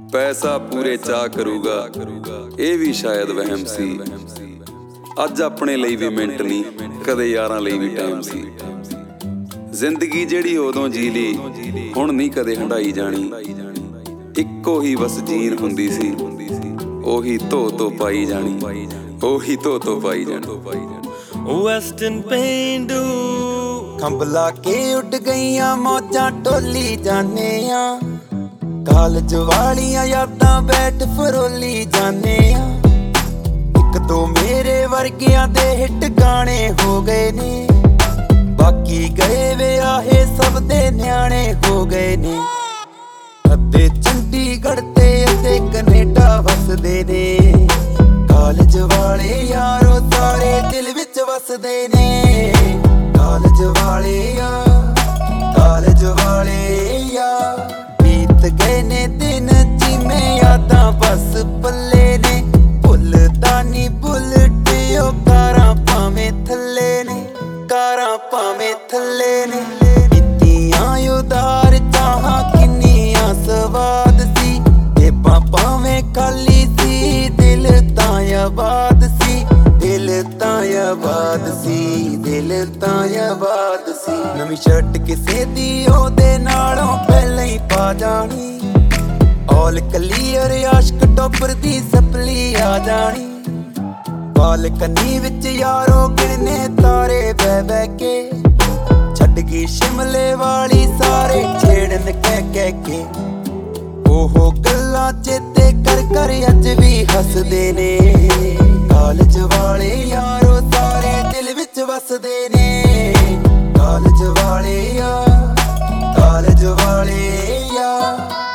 ਪੈਸਾ ਪੂਰੇ ਚਾਅ ਕਰੂਗਾ, ਇਹ ਵੀ ਸ਼ਾਇਦ ਵਹਿਮ ਸੀ। ਅੱਜ ਆਪਣੇ ਲਈ ਵੀ ਮਿੰਟ ਨਹੀਂ, ਕਦੇ ਯਾਰਾਂ ਲਈ ਵੀ ਟਾਈਮ ਸੀ। ਜ਼ਿੰਦਗੀ ਜਿਹੜੀ ਉਦੋਂ ਜੀ ਲਈ, ਹੁਣ ਨਹੀਂ ਕਦੇ ਹੰਢਾਈ ਜਾਣੀ। ਇੱਕੋ ਹੀ ਬਸ ਜੀਨ ਹੁੰਦੀ ਸੀ, ਉਹੀ ਧੋ ਪਾਈ ਜਾਣੀ, ਉਹੀ ਧੋ ਪਾਈ ਜਾਣੀ। ਵੈਸਟਰਨ ਪੇਂਡੂ ਖੰਭਲਾ ਕੇ ਉੱਡ ਗਈਆਂ ਮੌਜਾਂ ਟੋਲੀ ਜਾਨੇ ਆ, ਕਾਲਜ ਵਾਲੀਆਂ ਯਾਦਾਂ ਬੈਠ ਫਰੋਲੀ ਜਾਨੇ ਆ। ਇੱਕ ਦੋ ਮੇਰੇ ਵਰਗਿਆਂ ਦੇ ਹਿੱਟ ਗਾਣੇ ਹੋ ਗਏ ਨੇ, ਬਾਕੀ ਗਏ ਵਿਆਹੇ ਸਭ ਦੇ ਨਿਆਣੇ ਹੋ ਗਏ ਨੇ। ਅੱਧੇ ਚੰਡੀਗੜ੍ਹ ਤੇ ਅੱਧੇ ਕੈਨੇਡਾ ਵਸਦੇ ਨੇ, ਕਾਲਜ ਵਾਲੇ ਯਾਰੋ ਸਾਰੇ ਦਿਲ ਵਿੱਚ ਵਸਦੇ ਨੇ। ਕਾਲਜ ਵਾਲੇ ਆ, ਕਾਲਜ ਵਾਲੇ ਆ, ਬੀਤ ਗਏ ਨੇ ਦਿਨ ਜਿਵੇਂ ਯਾਦਾਂ ਬਸ ਪੱਲੇ ਨੇ। ਭੁੱਲਦਾ ਨੀ ਬੁਲਟ ਉਹ ਕਾਰਾਂ ਭਾਵੇਂ ਥੱਲੇ ਨੇ, ਕਾਰਾਂ ਭਾਵੇਂ ਥੱਲੇ ਨੇ। ਬੀਤੀਆਂ ਉਦਾਰ ਚਾਹਾਂ ਕਿੰਨੀਆਂ ਸਵਾਦ ਸੀ, ਜੇਬਾਂ ਭਾਵੇਂ ਖਾਲੀ ਸੀ, ਦਿਲ ਤਾਂ ਆਬਾਦ ਸੀ, ਦਿਲ ਤਾਂ ਆਬਾਦ ਸੀ, ਦਿਲ ਤਾਂ ਆਬਾਦ ਸੀ। ਨਵੀਂ ਸ਼ਰਟ ਕਿਸੇ ਦੀ ਉਹਦੇ ਨਾਲੋਂ ਪਹਿਲਾਂ ਹੀ ਪਾ ਜਾਣੀ, ਆਲ ਕਲੀਅਰ ਆਸ਼ਕ ਟੋਪਰ ਦੀ ਸਪਲੀ ਆ ਜਾਣੀ। ਬਾਲਕਨੀ ਵਿੱਚ ਯਾਰੋ ਗਿਣਨੇ ਤਾਰੇ ਬਹਿ ਬਹਿ ਕੇ, ਛੱਡ ਗਈ ਸ਼ਿਮਲੇ ਵਾਲੀ ਸਾਰੇ ਛੇੜਨ ਕਹਿ ਕੇ। ਉਹ ਗੱਲਾਂ ਚੇਤੇ ਕਰ ਕਰ ਅੱਜ ਵੀ ਹੱਸਦੇ ਨੇ, ਕਾਲਜ ਵਾਲੇ ਯਾਰੋ ਸਾਰੇ ਦਿਲ ਵਿੱਚ ਵਸਦੇ ਨੇ। ਕਾਲਜ ਵਾਲੇ ਆ, ਕਾਲਜ ਵਾਲੇ ਆ।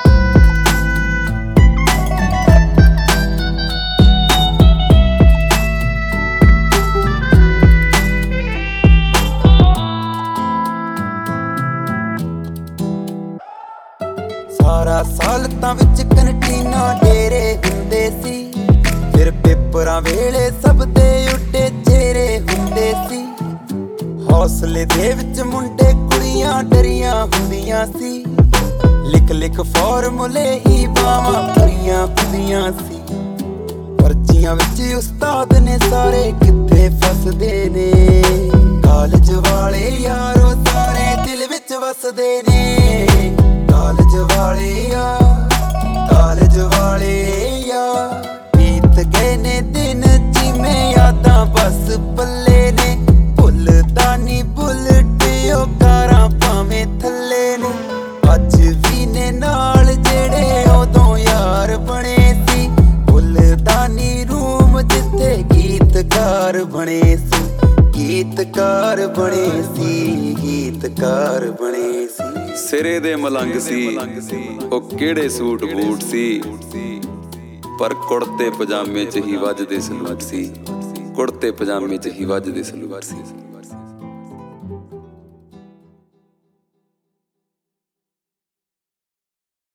ਸਾਰਾ ਸਾਲ ਤਾਂ ਵਿੱਚ ਕੰਟੀਨਾ ਡੇਰੇ ਹੁੰਦੇ ਸੀ, ਫਿਰ ਪੇਪਰਾਂ ਵੇਲੇ ਸਭ ਦੇ ਉੱਡੇ ਚਿਹਰੇ ਹੁੰਦੇ ਸੀ। ਹੌਸਲੇ ਦੇ ਵਿੱਚ ਮੁੰਡੇ ਕੁੜੀਆਂ ਡਰੀਆਂ ਹੁੰਦੀਆਂ ਸੀ, ਲਿਖ ਲਿਖ ਫਾਰਮੂਲੇ ਹੀ ਬਾਵਾਂ ਭਰੀਆਂ ਹੁੰਦੀਆਂ ਸੀ। ਪਰਚੀਆਂ ਵਿੱਚ ਉਸਤਾਦ ਨੇ ਸਾਰੇ ਕਿੱਥੇ ਫਸਦੇ ਨੇ, ਕਾਲਜ ਵਾਲੇ ਯਾਰੋ ਸਾਰੇ ਦਿਲ ਵਿੱਚ ਵਸਦੇ ਨੇ। ਕਾਲਜ ਵਾਲੇ ਆ, ਕਾਲਜ ਵਾਲੇ ਆ, ਬੀਤ ਗਏ ਨੇ ਦਿਨ ਜਿਵੇਂ ਯਾਦਾਂ ਬਸ ਪੱਲੇ ਨੇ। ਭੁੱਲਦਾ ਨੀ ਬੁਲਟ ਉਹ ਕਾਰਾਂ ਭਾਵੇਂ ਥੱਲੇ ਨੇ, ਅੱਜ ਵੀ ਨੇ ਨਾਲ ਜਿਹੜੇ ਉਦੋਂ ਯਾਰ ਬਣੇ ਸੀ। ਭੁੱਲਦਾ ਨੀ ਰੂਮ ਜਿੱਥੇ ਗੀਤਕਾਰ ਬਣੇ ਸੀ, ਗੀਤਕਾਰ ਬਣੇ ਸੀ, ਗੀਤਕਾਰ ਬਣੇ ਸੀ। ਸਿਰੇ ਦੇ ਮਲੰਗ ਸੀ, ਉਹ ਕਿਹੜੇ ਸੂਟ ਬੂਟ ਸੀ, ਪਰ ਕੁੜਤੇ ਪਜਾਮੇ 'ਚ ਹੀ ਵੱਜਦੇ ਸਲੂਟ ਸੀ, ਕੁੜਤੇ ਪਜਾਮੇ 'ਚ ਹੀ ਵੱਜਦੇ ਸਲੂਟ ਸੀ।